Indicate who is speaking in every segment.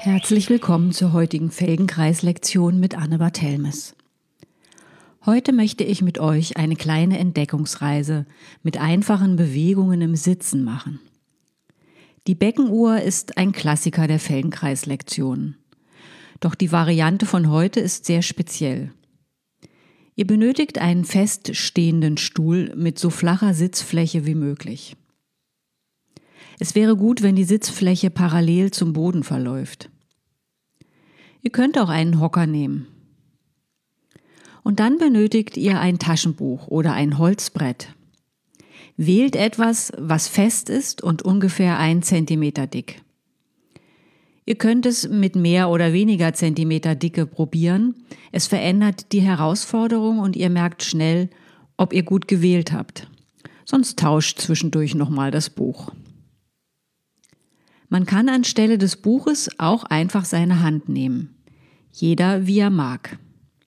Speaker 1: Herzlich willkommen zur heutigen Feldenkreis-Lektion mit Anne Barthelmes. Heute möchte ich mit euch eine kleine Entdeckungsreise mit einfachen Bewegungen im Sitzen machen. Die Beckenuhr ist ein Klassiker der Feldenkreis-Lektionen. Doch die Variante von heute ist sehr speziell. Ihr benötigt einen feststehenden Stuhl mit so flacher Sitzfläche wie möglich. Es wäre gut, wenn die Sitzfläche parallel zum Boden verläuft. Ihr könnt auch einen Hocker nehmen. Und dann benötigt ihr ein Taschenbuch oder ein Holzbrett. Wählt etwas, was fest ist und ungefähr 1 Zentimeter dick. Ihr könnt es mit mehr oder weniger Zentimeter Dicke probieren. Es verändert die Herausforderung und ihr merkt schnell, ob ihr gut gewählt habt. Sonst tauscht zwischendurch nochmal das Buch. Man kann anstelle des Buches auch einfach seine Hand nehmen. Jeder wie er mag.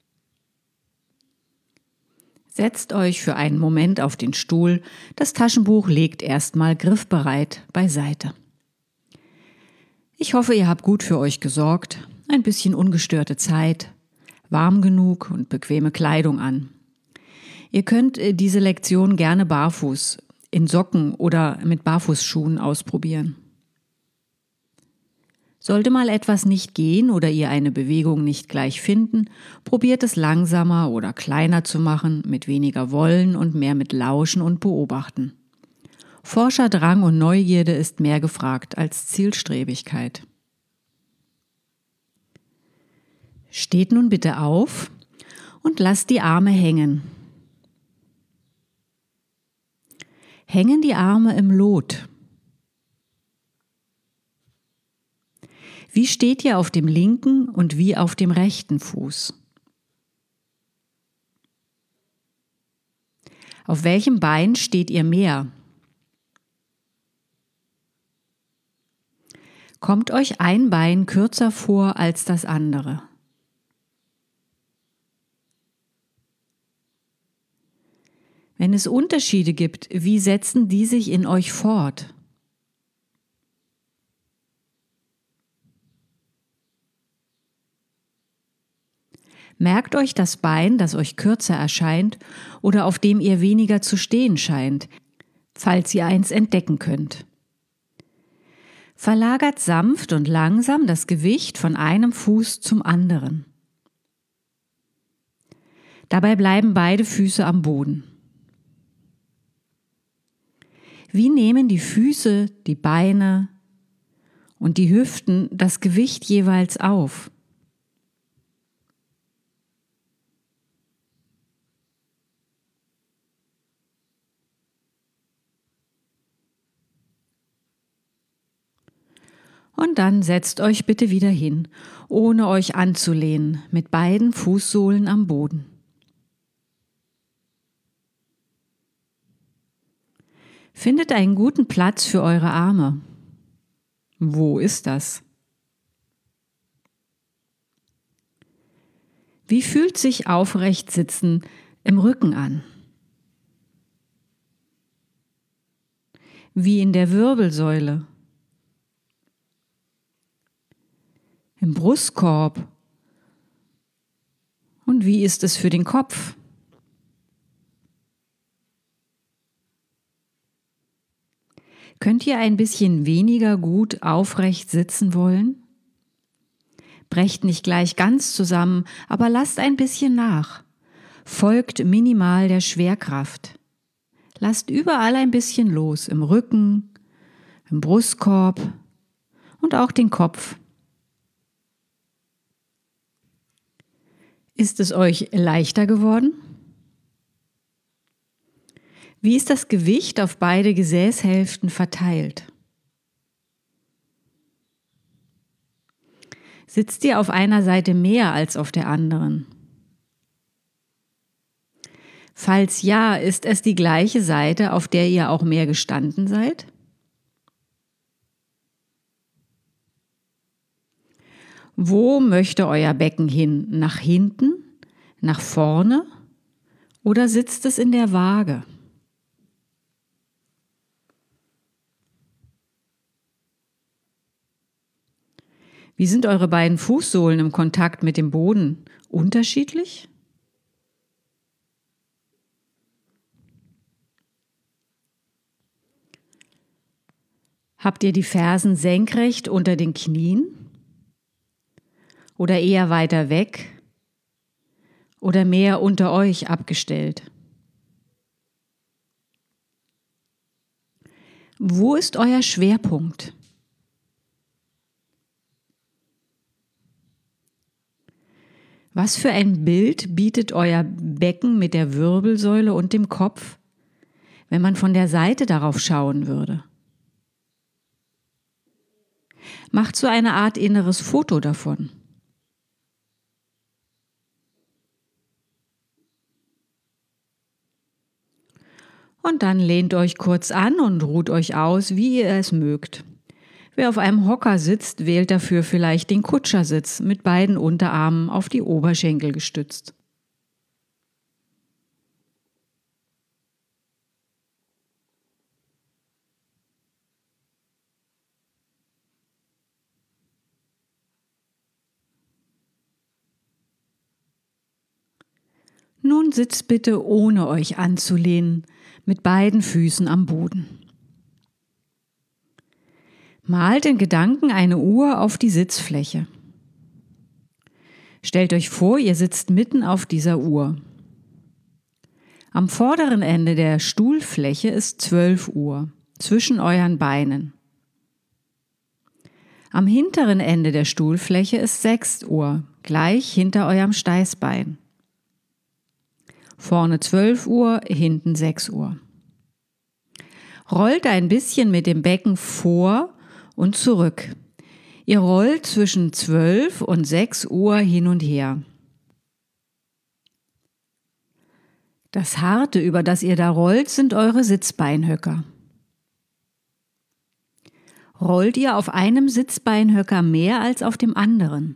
Speaker 1: Setzt euch für einen Moment auf den Stuhl. Das Taschenbuch legt erstmal griffbereit beiseite. Ich hoffe, ihr habt gut für euch gesorgt, ein bisschen ungestörte Zeit, warm genug und bequeme Kleidung an. Ihr könnt diese Lektion gerne barfuß, in Socken oder mit Barfußschuhen ausprobieren. Sollte mal etwas nicht gehen oder ihr eine Bewegung nicht gleich finden, probiert es langsamer oder kleiner zu machen, mit weniger Wollen und mehr mit Lauschen und Beobachten. Forscherdrang und Neugierde ist mehr gefragt als Zielstrebigkeit. Steht nun bitte auf und lasst die Arme hängen. Hängen die Arme im Lot. Wie steht ihr auf dem linken und wie auf dem rechten Fuß? Auf welchem Bein steht ihr mehr? Kommt euch ein Bein kürzer vor als das andere? Wenn es Unterschiede gibt, wie setzen die sich in euch fort? Merkt euch das Bein, das euch kürzer erscheint oder auf dem ihr weniger zu stehen scheint, falls ihr eins entdecken könnt. Verlagert sanft und langsam das Gewicht von einem Fuß zum anderen. Dabei bleiben beide Füße am Boden. Wie nehmen die Füße, die Beine und die Hüften das Gewicht jeweils auf? Und dann setzt euch bitte wieder hin, ohne euch anzulehnen, mit beiden Fußsohlen am Boden. Findet einen guten Platz für eure Arme. Wo ist das? Wie fühlt sich aufrecht sitzen im Rücken an? Wie in der Wirbelsäule? Im Brustkorb? Und wie ist es für den Kopf? Könnt ihr ein bisschen weniger gut aufrecht sitzen wollen? Brecht nicht gleich ganz zusammen, aber lasst ein bisschen nach. Folgt minimal der Schwerkraft. Lasst überall ein bisschen los, im Rücken, im Brustkorb und auch den Kopf. Ist es euch leichter geworden? Wie ist das Gewicht auf beide Gesäßhälften verteilt? Sitzt ihr auf einer Seite mehr als auf der anderen? Falls ja, ist es die gleiche Seite, auf der ihr auch mehr gestanden seid? Wo möchte euer Becken hin? Nach hinten? Nach vorne? Oder sitzt es in der Waage? Wie sind eure beiden Fußsohlen im Kontakt mit dem Boden? Unterschiedlich? Habt ihr die Fersen senkrecht unter den Knien? Oder eher weiter weg? Oder mehr unter euch abgestellt? Wo ist euer Schwerpunkt? Was für ein Bild bietet euer Becken mit der Wirbelsäule und dem Kopf, wenn man von der Seite darauf schauen würde? Macht so eine Art inneres Foto davon. Und dann lehnt euch kurz an und ruht euch aus, wie ihr es mögt. Wer auf einem Hocker sitzt, wählt dafür vielleicht den Kutschersitz mit beiden Unterarmen auf die Oberschenkel gestützt. Nun sitzt bitte ohne euch anzulehnen, mit beiden Füßen am Boden. Malt in Gedanken eine Uhr auf die Sitzfläche. Stellt euch vor, ihr sitzt mitten auf dieser Uhr. Am vorderen Ende der Stuhlfläche ist 12 Uhr, zwischen euren Beinen. Am hinteren Ende der Stuhlfläche ist 6 Uhr, gleich hinter eurem Steißbein. Vorne 12 Uhr, hinten 6 Uhr. Rollt ein bisschen mit dem Becken vor und zurück. Ihr rollt zwischen 12 und 6 Uhr hin und her. Das Harte, über das ihr da rollt, sind eure Sitzbeinhöcker. Rollt ihr auf einem Sitzbeinhöcker mehr als auf dem anderen?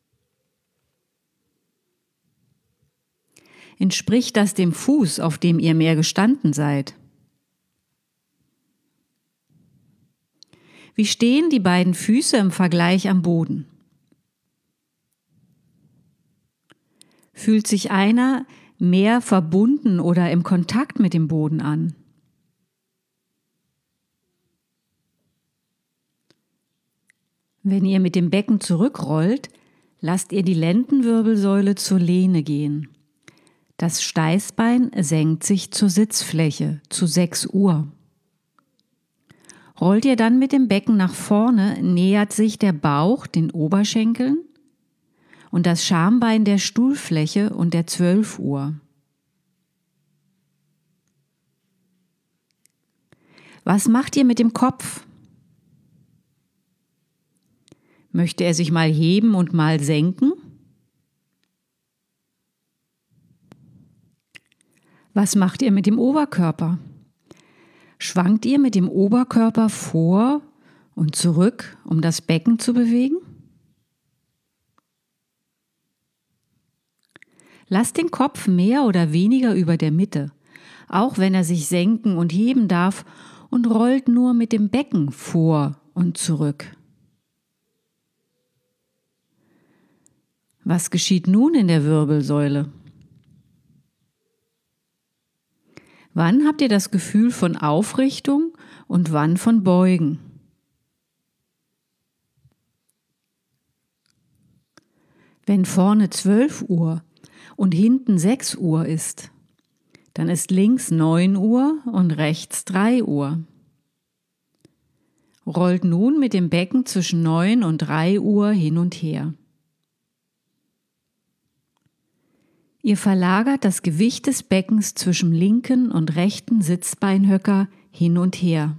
Speaker 1: Entspricht das dem Fuß, auf dem ihr mehr gestanden seid? Wie stehen die beiden Füße im Vergleich am Boden? Fühlt sich einer mehr verbunden oder im Kontakt mit dem Boden an? Wenn ihr mit dem Becken zurückrollt, lasst ihr die Lendenwirbelsäule zur Lehne gehen. Das Steißbein senkt sich zur Sitzfläche, zu 6 Uhr. Rollt ihr dann mit dem Becken nach vorne, nähert sich der Bauch den Oberschenkeln und das Schambein der Stuhlfläche und der 12 Uhr. Was macht ihr mit dem Kopf? Möchte er sich mal heben und mal senken? Was macht ihr mit dem Oberkörper? Schwankt ihr mit dem Oberkörper vor und zurück, um das Becken zu bewegen? Lasst den Kopf mehr oder weniger über der Mitte, auch wenn er sich senken und heben darf, und rollt nur mit dem Becken vor und zurück. Was geschieht nun in der Wirbelsäule? Wann habt ihr das Gefühl von Aufrichtung und wann von Beugen? Wenn vorne 12 Uhr und hinten 6 Uhr ist, dann ist links 9 Uhr und rechts 3 Uhr. Rollt nun mit dem Becken zwischen 9 und 3 Uhr hin und her. Ihr verlagert das Gewicht des Beckens zwischen linken und rechten Sitzbeinhöcker hin und her.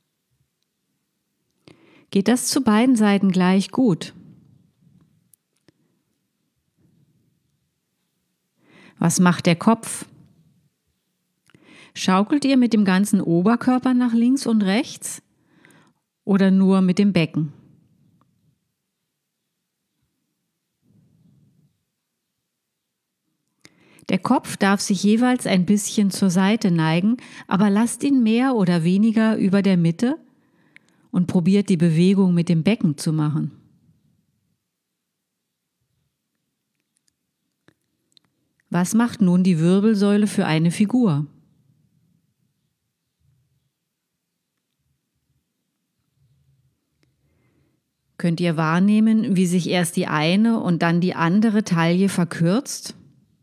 Speaker 1: Geht das zu beiden Seiten gleich gut? Was macht der Kopf? Schaukelt ihr mit dem ganzen Oberkörper nach links und rechts oder nur mit dem Becken? Der Kopf darf sich jeweils ein bisschen zur Seite neigen, aber lasst ihn mehr oder weniger über der Mitte und probiert die Bewegung mit dem Becken zu machen. Was macht nun die Wirbelsäule für eine Figur? Könnt ihr wahrnehmen, wie sich erst die eine und dann die andere Taille verkürzt?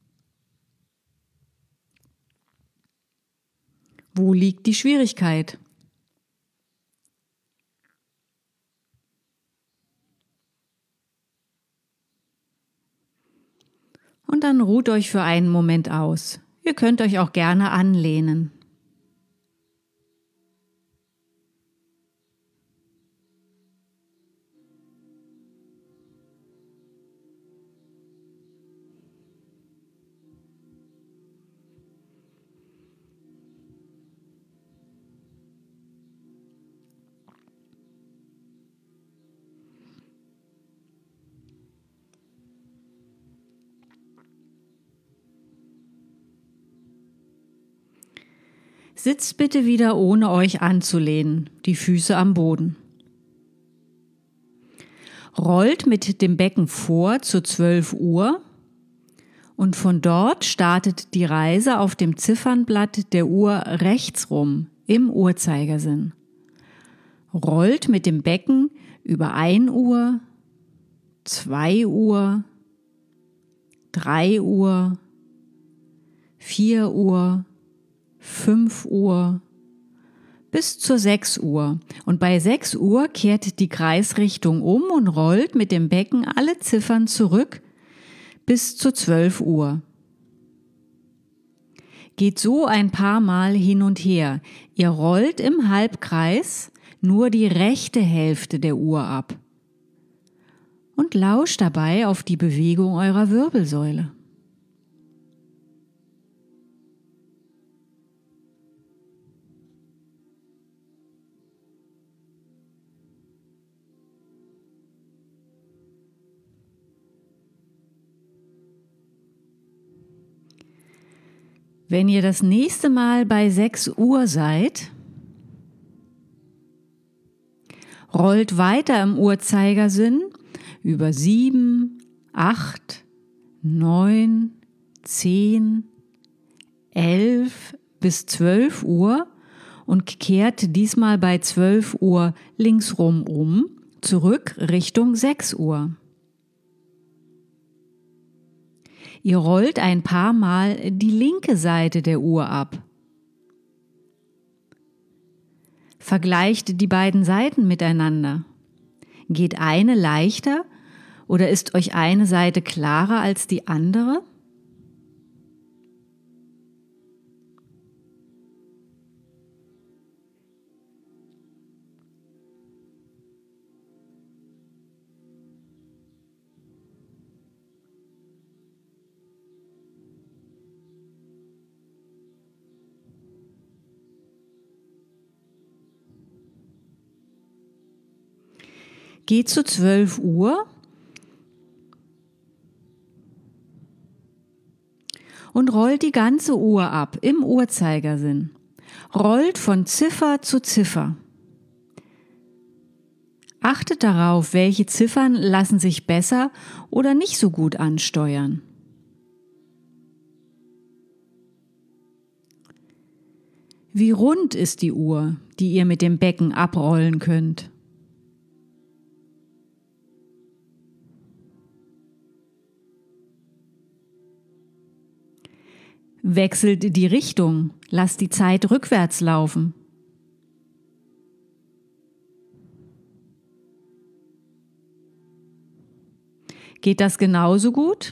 Speaker 1: Wo liegt die Schwierigkeit? Und dann ruht euch für einen Moment aus. Ihr könnt euch auch gerne anlehnen. Sitzt bitte wieder ohne euch anzulehnen, die Füße am Boden. Rollt mit dem Becken vor zu 12 Uhr und von dort startet die Reise auf dem Ziffernblatt der Uhr rechts rum im Uhrzeigersinn. Rollt mit dem Becken über 1 Uhr, 2 Uhr, 3 Uhr, 4 Uhr, 5 Uhr bis zur 6 Uhr und bei 6 Uhr kehrt die Kreisrichtung um und rollt mit dem Becken alle Ziffern zurück bis zu 12 Uhr. Geht so ein paar Mal hin und her. Ihr rollt im Halbkreis nur die rechte Hälfte der Uhr ab und lauscht dabei auf die Bewegung eurer Wirbelsäule. Wenn ihr das nächste Mal bei 6 Uhr seid, rollt weiter im Uhrzeigersinn über 7, 8, 9, 10, 11 bis 12 Uhr und kehrt diesmal bei 12 Uhr linksrum zurück Richtung 6 Uhr. Ihr rollt ein paar Mal die linke Seite der Uhr ab. Vergleicht die beiden Seiten miteinander. Geht eine leichter oder ist euch eine Seite klarer als die andere? Geht zu 12 Uhr und rollt die ganze Uhr ab im Uhrzeigersinn. Rollt von Ziffer zu Ziffer. Achtet darauf, welche Ziffern lassen sich besser oder nicht so gut ansteuern. Wie rund ist die Uhr, die ihr mit dem Becken abrollen könnt? Wechselt die Richtung, lasst die Zeit rückwärts laufen. Geht das genauso gut?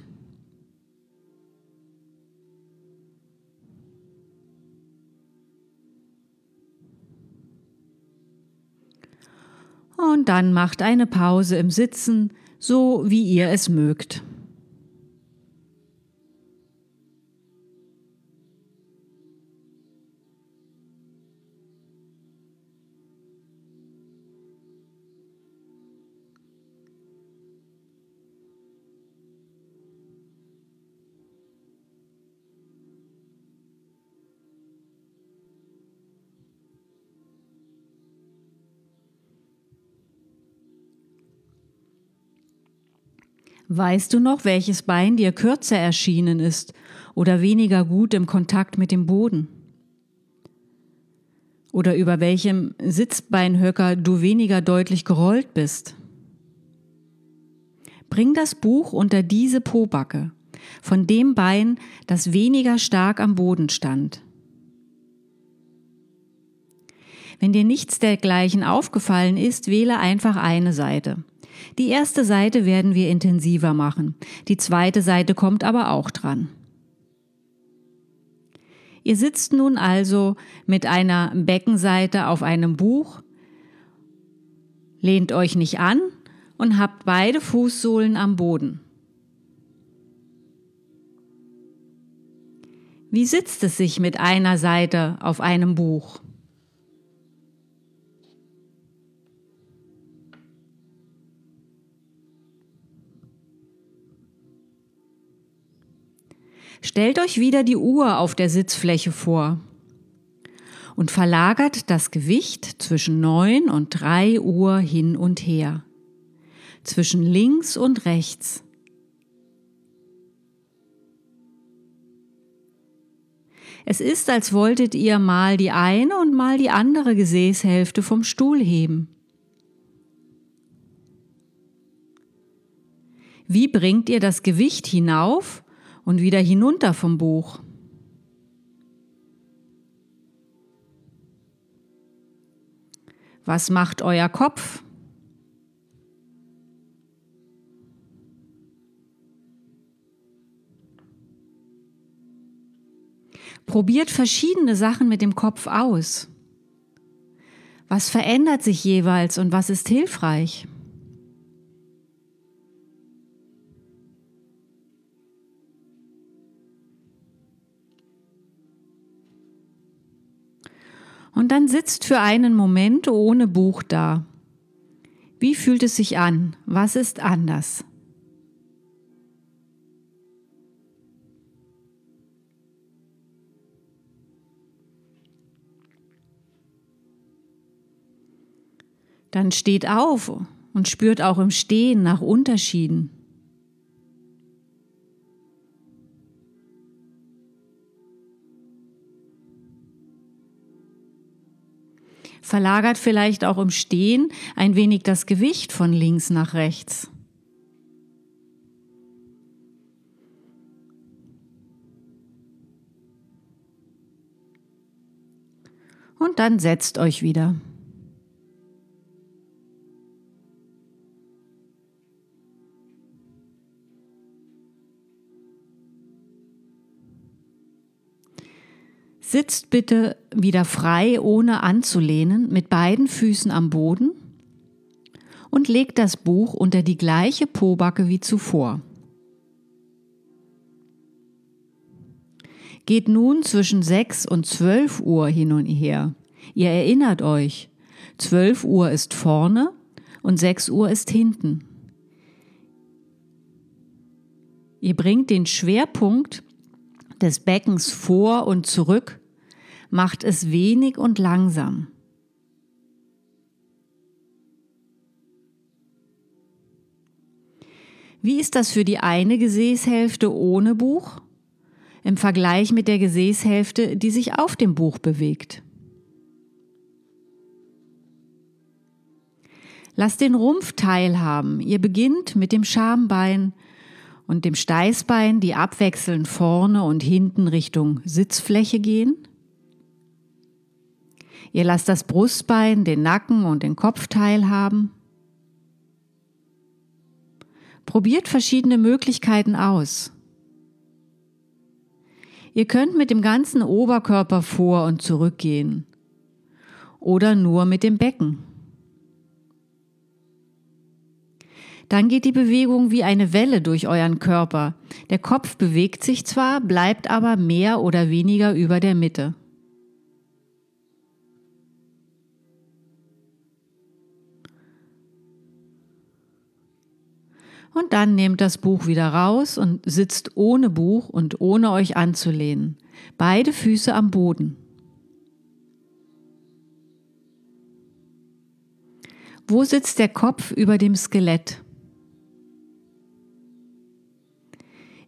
Speaker 1: Und dann macht eine Pause im Sitzen, so wie ihr es mögt. Weißt du noch, welches Bein dir kürzer erschienen ist oder weniger gut im Kontakt mit dem Boden? Oder über welchem Sitzbeinhöcker du weniger deutlich gerollt bist? Bring das Buch unter diese Pobacke, von dem Bein, das weniger stark am Boden stand. Wenn dir nichts dergleichen aufgefallen ist, wähle einfach eine Seite. Die erste Seite werden wir intensiver machen, die zweite Seite kommt aber auch dran. Ihr sitzt nun also mit einer Beckenseite auf einem Buch, lehnt euch nicht an und habt beide Fußsohlen am Boden. Wie sitzt es sich mit einer Seite auf einem Buch? Stellt euch wieder die Uhr auf der Sitzfläche vor und verlagert das Gewicht zwischen 9 und 3 Uhr hin und her, zwischen links und rechts. Es ist, als wolltet ihr mal die eine und mal die andere Gesäßhälfte vom Stuhl heben. Wie bringt ihr das Gewicht hinauf und wieder hinunter vom Buch? Was macht euer Kopf? Probiert verschiedene Sachen mit dem Kopf aus. Was verändert sich jeweils und was ist hilfreich? Und dann sitzt für einen Moment ohne Buch da. Wie fühlt es sich an? Was ist anders? Dann steht auf und spürt auch im Stehen nach Unterschieden. Verlagert vielleicht auch im Stehen ein wenig das Gewicht von links nach rechts. Und dann setzt euch wieder. Sitzt bitte wieder frei, ohne anzulehnen, mit beiden Füßen am Boden und legt das Buch unter die gleiche Pobacke wie zuvor. Geht nun zwischen 6 und 12 Uhr hin und her. Ihr erinnert euch, 12 Uhr ist vorne und 6 Uhr ist hinten. Ihr bringt den Schwerpunkt des Beckens vor und zurück, macht es wenig und langsam. Wie ist das für die eine Gesäßhälfte ohne Buch im Vergleich mit der Gesäßhälfte, die sich auf dem Buch bewegt? Lasst den Rumpf teilhaben. Ihr beginnt mit dem Schambein und dem Steißbein, die abwechselnd vorne und hinten Richtung Sitzfläche gehen. Ihr lasst das Brustbein, den Nacken und den Kopf teilhaben. Probiert verschiedene Möglichkeiten aus. Ihr könnt mit dem ganzen Oberkörper vor und zurück gehen oder nur mit dem Becken. Dann geht die Bewegung wie eine Welle durch euren Körper. Der Kopf bewegt sich zwar, bleibt aber mehr oder weniger über der Mitte. Und dann nehmt das Buch wieder raus und sitzt ohne Buch und ohne euch anzulehnen. Beide Füße am Boden. Wo sitzt der Kopf über dem Skelett?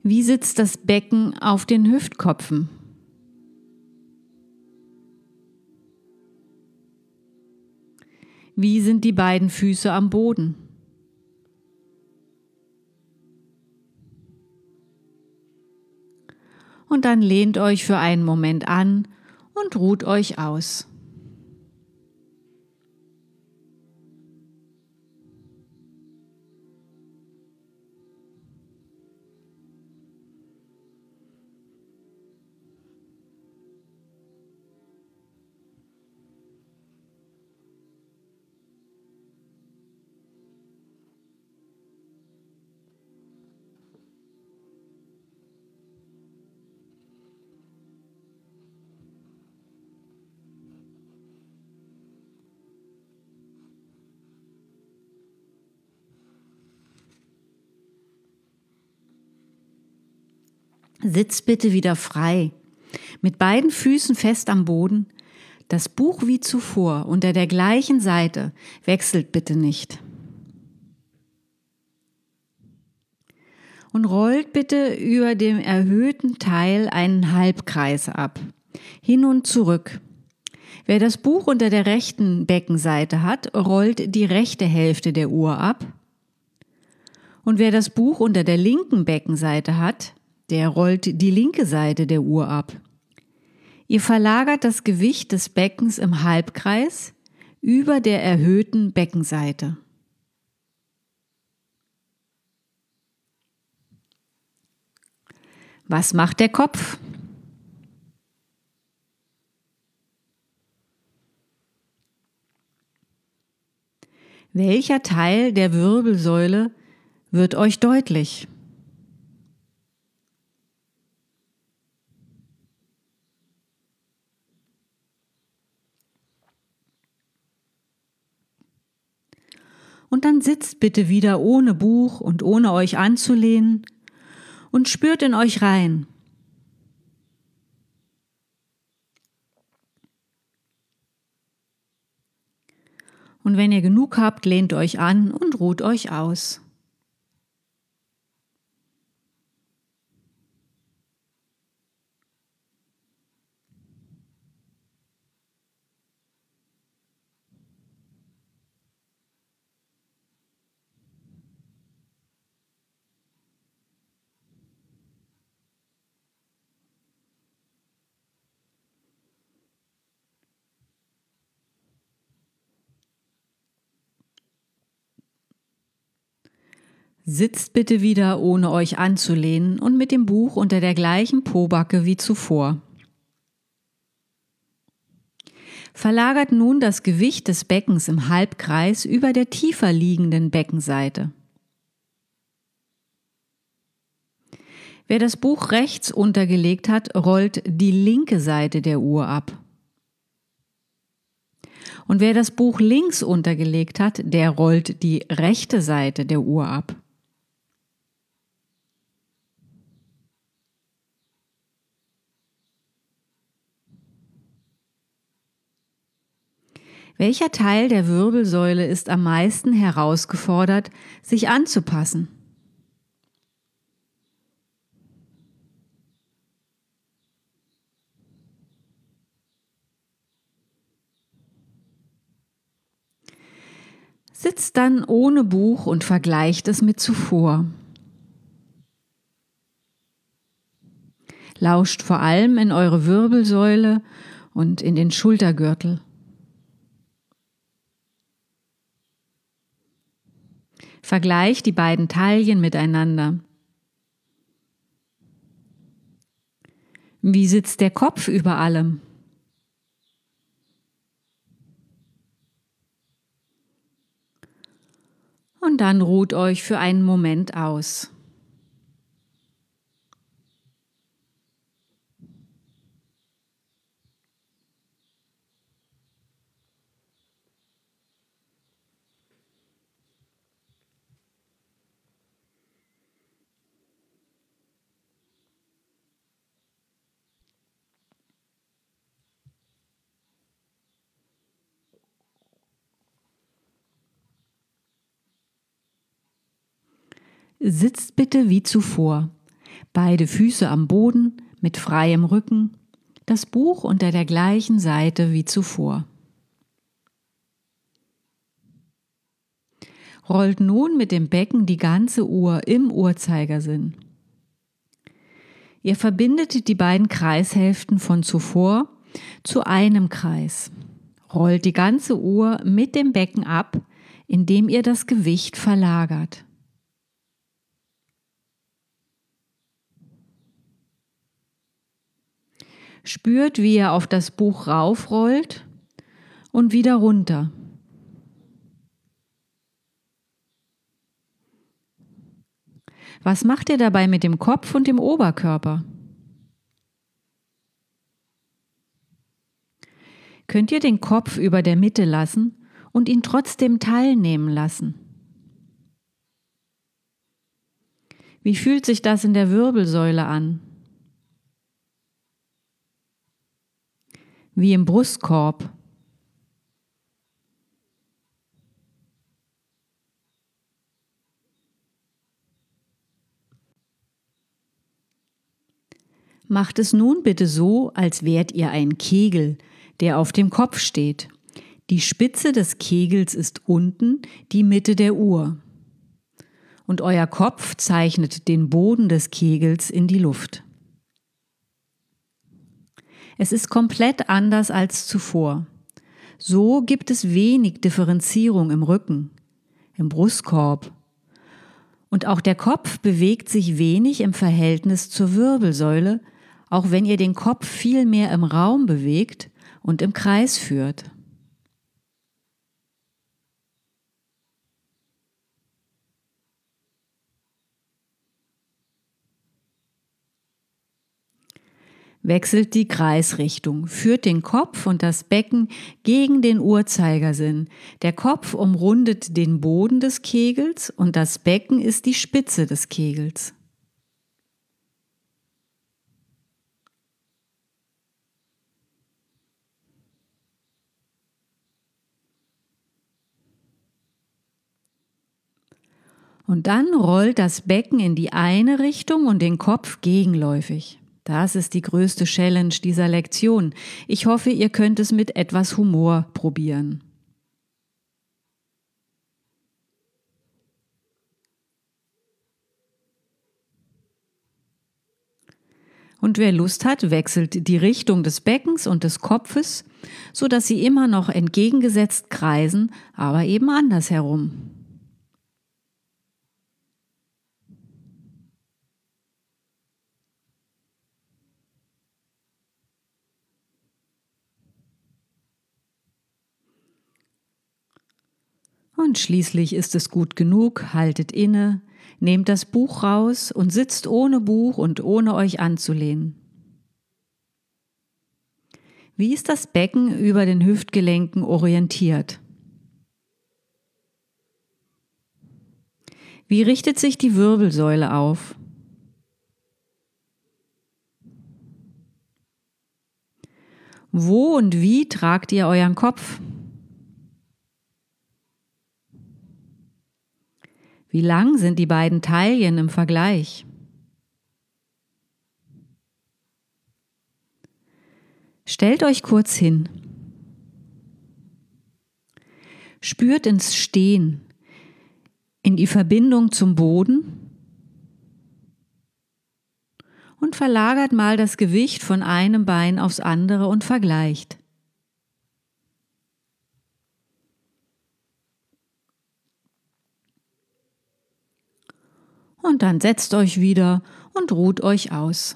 Speaker 1: Wie sitzt das Becken auf den Hüftkopfen? Wie sind die beiden Füße am Boden? Und dann lehnt euch für einen Moment an und ruht euch aus. Sitzt bitte wieder frei, mit beiden Füßen fest am Boden, das Buch wie zuvor unter der gleichen Seite, wechselt bitte nicht. Und rollt bitte über dem erhöhten Teil einen Halbkreis ab, hin und zurück. Wer das Buch unter der rechten Beckenseite hat, rollt die rechte Hälfte der Uhr ab. Und wer das Buch unter der linken Beckenseite hat, der rollt die linke Seite der Uhr ab. Ihr verlagert das Gewicht des Beckens im Halbkreis über der erhöhten Beckenseite. Was macht der Kopf? Welcher Teil der Wirbelsäule wird euch deutlich? Und dann sitzt bitte wieder ohne Buch und ohne euch anzulehnen und spürt in euch rein. Und wenn ihr genug habt, lehnt euch an und ruht euch aus. Sitzt bitte wieder, ohne euch anzulehnen und mit dem Buch unter der gleichen Pobacke wie zuvor. Verlagert nun das Gewicht des Beckens im Halbkreis über der tiefer liegenden Beckenseite. Wer das Buch rechts untergelegt hat, rollt die linke Seite der Uhr ab. Und wer das Buch links untergelegt hat, der rollt die rechte Seite der Uhr ab. Welcher Teil der Wirbelsäule ist am meisten herausgefordert, sich anzupassen? Sitzt dann ohne Buch und vergleicht es mit zuvor. Lauscht vor allem in eure Wirbelsäule und in den Schultergürtel. Vergleicht die beiden Taillen miteinander. Wie sitzt der Kopf über allem? Und dann ruht euch für einen Moment aus. Sitzt bitte wie zuvor. Beide Füße am Boden mit freiem Rücken, das Buch unter der gleichen Seite wie zuvor. Rollt nun mit dem Becken die ganze Uhr im Uhrzeigersinn. Ihr verbindet die beiden Kreishälften von zuvor zu einem Kreis. Rollt die ganze Uhr mit dem Becken ab, indem ihr das Gewicht verlagert. Spürt, wie ihr auf das Buch raufrollt und wieder runter. Was macht ihr dabei mit dem Kopf und dem Oberkörper? Könnt ihr den Kopf über der Mitte lassen und ihn trotzdem teilnehmen lassen? Wie fühlt sich das in der Wirbelsäule an? Wie im Brustkorb? Macht es nun bitte so, als wärt ihr ein Kegel, der auf dem Kopf steht. Die Spitze des Kegels ist unten, die Mitte der Uhr. Und euer Kopf zeichnet den Boden des Kegels in die Luft. Es ist komplett anders als zuvor. So gibt es wenig Differenzierung im Rücken, im Brustkorb. Und auch der Kopf bewegt sich wenig im Verhältnis zur Wirbelsäule, auch wenn ihr den Kopf viel mehr im Raum bewegt und im Kreis führt. Wechselt die Kreisrichtung, führt den Kopf und das Becken gegen den Uhrzeigersinn. Der Kopf umrundet den Boden des Kegels und das Becken ist die Spitze des Kegels. Und dann rollt das Becken in die eine Richtung und den Kopf gegenläufig. Das ist die größte Challenge dieser Lektion. Ich hoffe, ihr könnt es mit etwas Humor probieren. Und wer Lust hat, wechselt die Richtung des Beckens und des Kopfes, sodass sie immer noch entgegengesetzt kreisen, aber eben andersherum. Und schließlich ist es gut genug, haltet inne, nehmt das Buch raus und sitzt ohne Buch und ohne euch anzulehnen. Wie ist das Becken über den Hüftgelenken orientiert? Wie richtet sich die Wirbelsäule auf? Wo und wie tragt ihr euren Kopf? Wie lang sind die beiden Taillen im Vergleich? Stellt euch kurz hin. Spürt ins Stehen, in die Verbindung zum Boden und verlagert mal das Gewicht von einem Bein aufs andere und vergleicht. Und dann setzt euch wieder und ruht euch aus.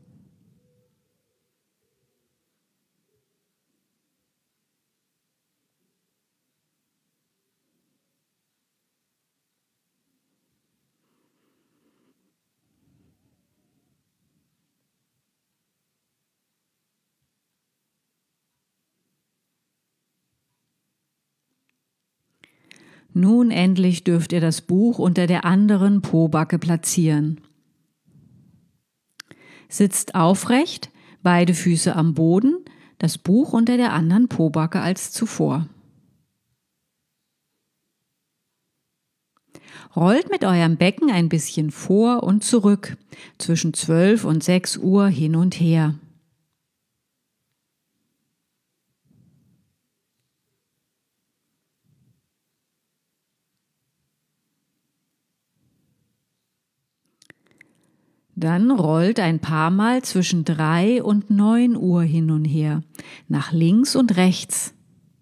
Speaker 1: Nun endlich dürft ihr das Buch unter der anderen Pobacke platzieren. Sitzt aufrecht, beide Füße am Boden, das Buch unter der anderen Pobacke als zuvor. Rollt mit eurem Becken ein bisschen vor und zurück, zwischen 12 und 6 Uhr hin und her. Dann rollt ein paar Mal zwischen 3 und 9 Uhr hin und her, nach links und rechts.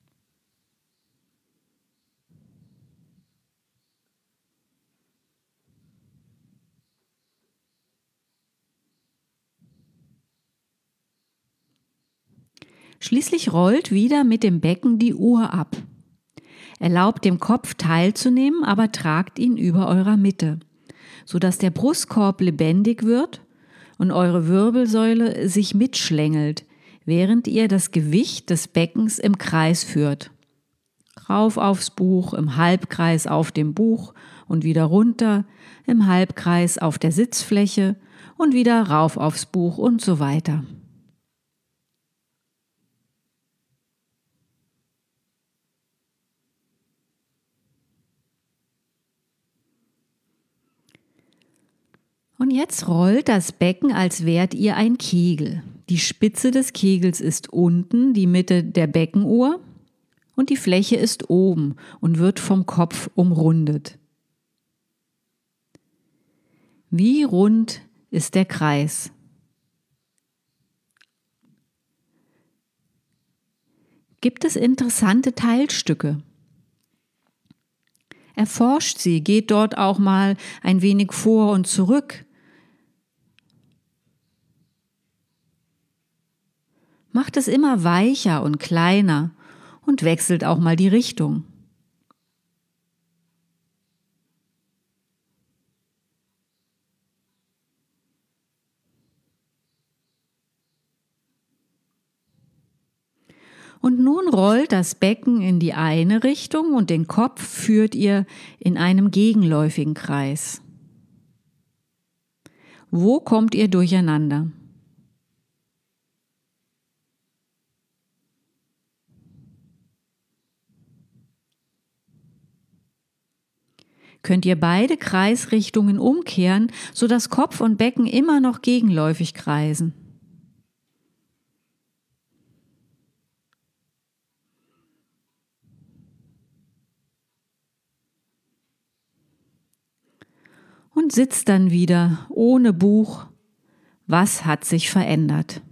Speaker 1: Schließlich rollt wieder mit dem Becken die Uhr ab. Erlaubt dem Kopf teilzunehmen, aber tragt ihn über eurer Mitte, sodass der Brustkorb lebendig wird und eure Wirbelsäule sich mitschlängelt, während ihr das Gewicht des Beckens im Kreis führt. Rauf aufs Buch, im Halbkreis auf dem Buch und wieder runter, im Halbkreis auf der Sitzfläche und wieder rauf aufs Buch und so weiter. Und jetzt rollt das Becken, als wärt ihr ein Kegel. Die Spitze des Kegels ist unten, die Mitte der Beckenuhr, und die Fläche ist oben und wird vom Kopf umrundet. Wie rund ist der Kreis? Gibt es interessante Teilstücke? Erforscht sie, geht dort auch mal ein wenig vor und zurück. Macht es immer weicher und kleiner und wechselt auch mal die Richtung. Und nun rollt das Becken in die eine Richtung und den Kopf führt ihr in einem gegenläufigen Kreis. Wo kommt ihr durcheinander? Könnt ihr beide Kreisrichtungen umkehren, sodass Kopf und Becken immer noch gegenläufig kreisen? Und sitzt dann wieder ohne Buch. Was hat sich verändert?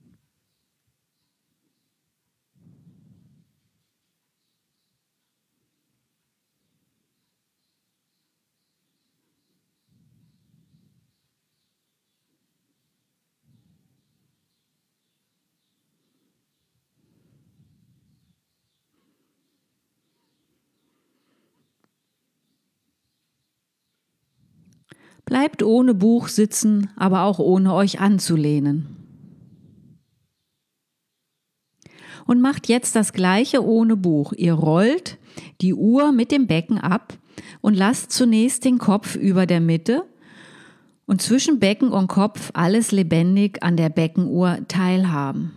Speaker 1: Bleibt ohne Buch sitzen, aber auch ohne euch anzulehnen. Und macht jetzt das Gleiche ohne Buch. Ihr rollt die Uhr mit dem Becken ab und lasst zunächst den Kopf über der Mitte und zwischen Becken und Kopf alles lebendig an der Beckenuhr teilhaben.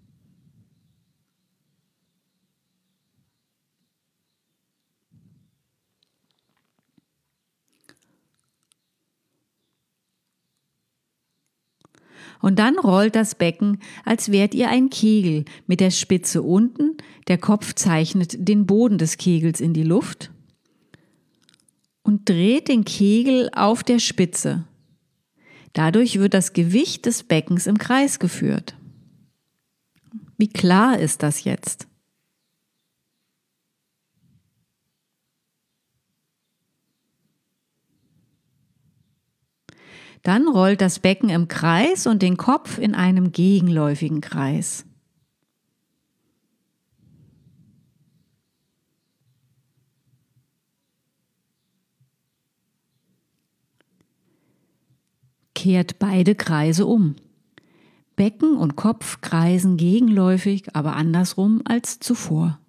Speaker 1: Und dann rollt das Becken, als wärt ihr ein Kegel mit der Spitze unten, der Kopf zeichnet den Boden des Kegels in die Luft und dreht den Kegel auf der Spitze. Dadurch wird das Gewicht des Beckens im Kreis geführt. Wie klar ist das jetzt? Dann rollt das Becken im Kreis und den Kopf in einem gegenläufigen Kreis. Kehrt beide Kreise um. Becken und Kopf kreisen gegenläufig, aber andersrum als zuvor.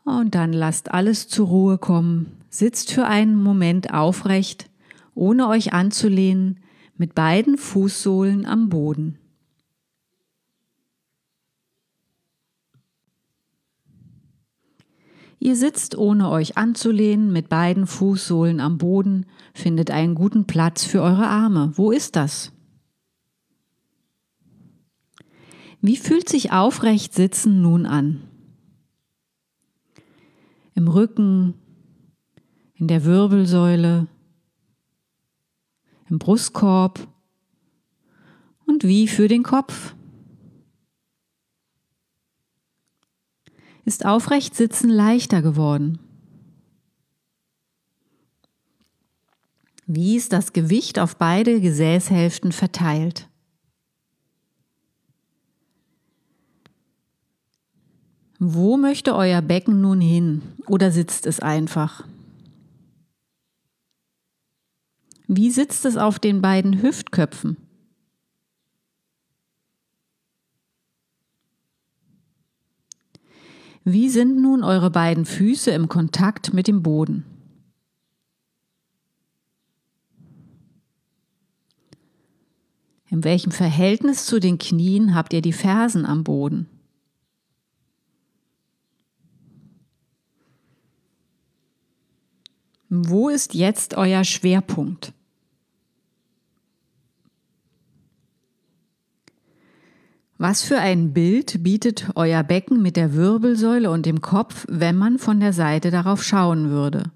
Speaker 1: Und dann lasst alles zur Ruhe kommen. Sitzt für einen Moment aufrecht, ohne euch anzulehnen, mit beiden Fußsohlen am Boden. Ihr sitzt, ohne euch anzulehnen, mit beiden Fußsohlen am Boden, findet einen guten Platz für eure Arme. Wo ist das? Wie fühlt sich aufrecht sitzen nun an? Im Rücken, in der Wirbelsäule, im Brustkorb und wie für den Kopf? Ist aufrecht sitzen leichter geworden? Wie ist das Gewicht auf beide Gesäßhälften verteilt? Wo möchte euer Becken nun hin oder sitzt es einfach? Wie sitzt es auf den beiden Hüftköpfen? Wie sind nun eure beiden Füße im Kontakt mit dem Boden? In welchem Verhältnis zu den Knien habt ihr die Fersen am Boden? Wo ist jetzt euer Schwerpunkt? Was für ein Bild bietet euer Becken mit der Wirbelsäule und dem Kopf, wenn man von der Seite darauf schauen würde?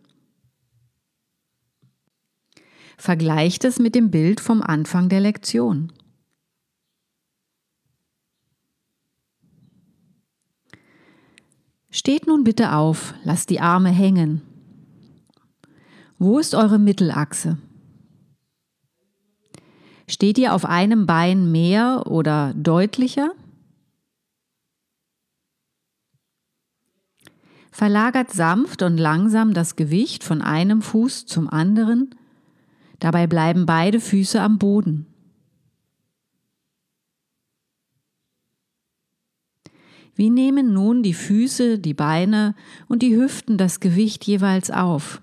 Speaker 1: Vergleicht es mit dem Bild vom Anfang der Lektion. Steht nun bitte auf, lasst die Arme hängen. Wo ist eure Mittelachse? Steht ihr auf einem Bein mehr oder deutlicher? Verlagert sanft und langsam das Gewicht von einem Fuß zum anderen. Dabei bleiben beide Füße am Boden. Wie nehmen nun die Füße, die Beine und die Hüften das Gewicht jeweils auf?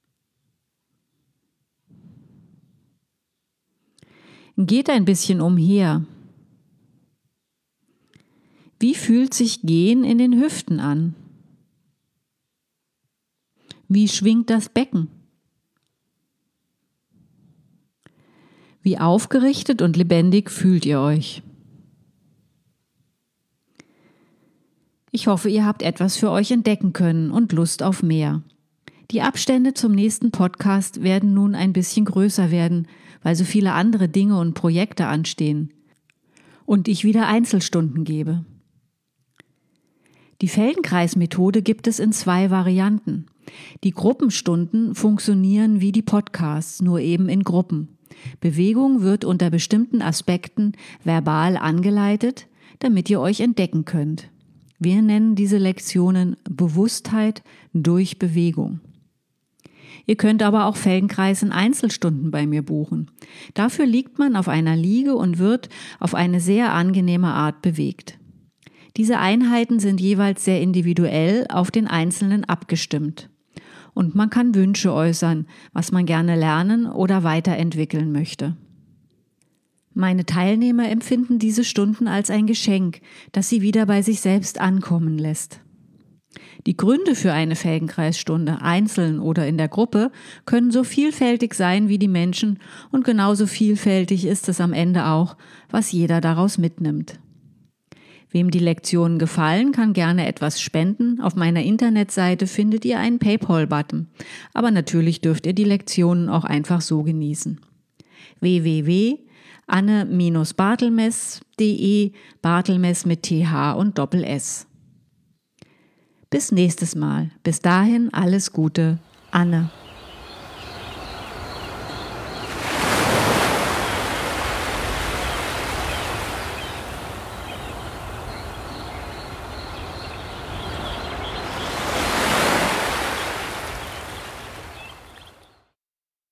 Speaker 1: Geht ein bisschen umher. Wie fühlt sich Gehen in den Hüften an? Wie schwingt das Becken? Wie aufgerichtet und lebendig fühlt ihr euch? Ich hoffe, ihr habt etwas für euch entdecken können und Lust auf mehr. Die Abstände zum nächsten Podcast werden nun ein bisschen größer werden, weil so viele andere Dinge und Projekte anstehen und ich wieder Einzelstunden gebe. Die Feldenkreis-Methode gibt es in 2 Varianten. Die Gruppenstunden funktionieren wie die Podcasts, nur eben in Gruppen. Bewegung wird unter bestimmten Aspekten verbal angeleitet, damit ihr euch entdecken könnt. Wir nennen diese Lektionen Bewusstheit durch Bewegung. Ihr könnt aber auch Feldenkreis in Einzelstunden bei mir buchen. Dafür liegt man auf einer Liege und wird auf eine sehr angenehme Art bewegt. Diese Einheiten sind jeweils sehr individuell auf den Einzelnen abgestimmt. Und man kann Wünsche äußern, was man gerne lernen oder weiterentwickeln möchte. Meine Teilnehmer empfinden diese Stunden als ein Geschenk, das sie wieder bei sich selbst ankommen lässt. Die Gründe für eine Feldenkreisstunde, einzeln oder in der Gruppe, können so vielfältig sein wie die Menschen und genauso vielfältig ist es am Ende auch, was jeder daraus mitnimmt. Wem die Lektionen gefallen, kann gerne etwas spenden. Auf meiner Internetseite findet ihr einen PayPal-Button. Aber natürlich dürft ihr die Lektionen auch einfach so genießen. www.anne-bartelmess.de, Bartelmess mit TH und Doppel-S. Bis nächstes Mal. Bis dahin alles Gute, Anne.